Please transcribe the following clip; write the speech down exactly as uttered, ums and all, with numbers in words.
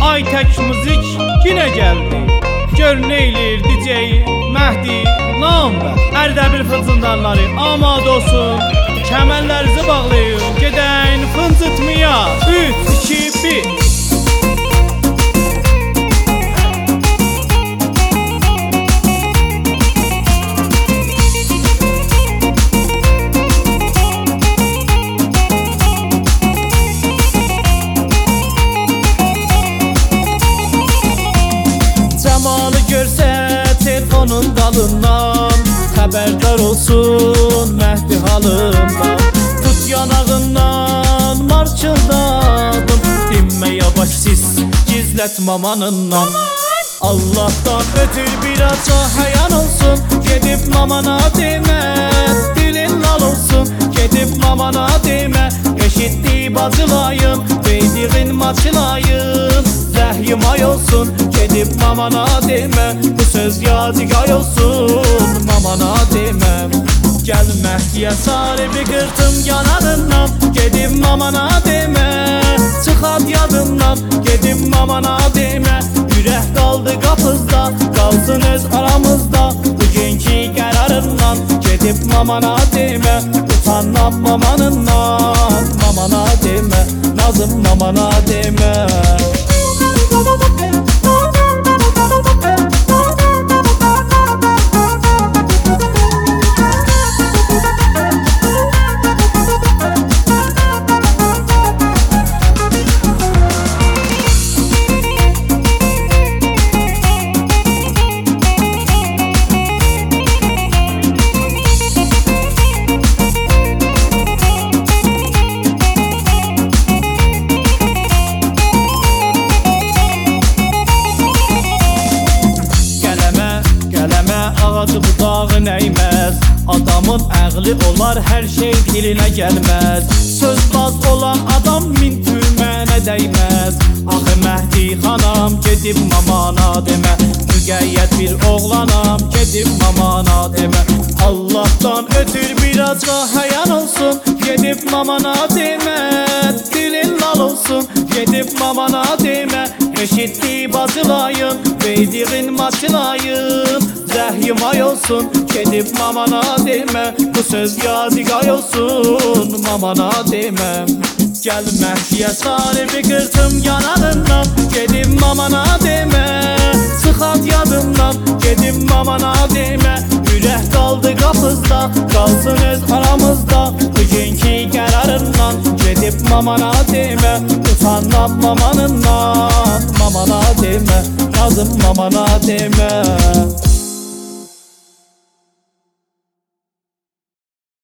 Aytək müzik yine geldi. Gör neyləyir D J Mehdi Namba. Ərdəbil fıncındanları amad olsun. Kəmərlərinizi bağlayın, gedəyin fıncıtmaya. Üç, iki, bir. Cəmalı görsə telefonun dalından, xəbərdar olsun Mehdi halından. Tut yanağından marçıldadım, dinmə yavaş siz gizlət mamanından. Allah'tan ötür biraz hayan olsun, gedib mamana demə, dilin lal olsun. Gedib mamana demə, eşitdi bacılayın, beydiğin maçılayın. Zəhyimay olsun, gedib mamana demə, bu söz yadigar olsun mamana demə. Gəl Mehdiyə sarı bir qırtım yanağından, gedib mamana demə, çıxad yadından. Gedib mamana demə, ürək qaldı qapızda, qalsın öz aramızda. Bugünkü qərarından, gedib mamana demə, utanmam mamanından. Mamana demə, nazım mamana demə. Ağacı budağı neyməz, adamın əqli olar, hər şey dilinə gəlməz. Sözbaz olan adam min türmənə dəyməz. Axı Mehdi xanam, gedib mamana demə, müqəyyət bir oğlanam, gedib mamana demə. Allah'tan ötür biraz da hayan olsun, gedib mamana demə, dilin lal olsun. Gedib mamana demə, eşitdi bacılayın, beydiğin maçılayın. Zəhyimay olsun, gedib mamana demə, bu söz yadigar olsun mamana demə. Gəl Mehdiyə sarı bir qırtım yanağından, gedib mamana demə, çıxad yadından. Gedib mamana demə, ürək qaldı qapızda, qalsın öz aramızda. Bugünkü qərarından, gedib mamana demə, utanmam mamanından. Mamana demə, nazım mamana demə.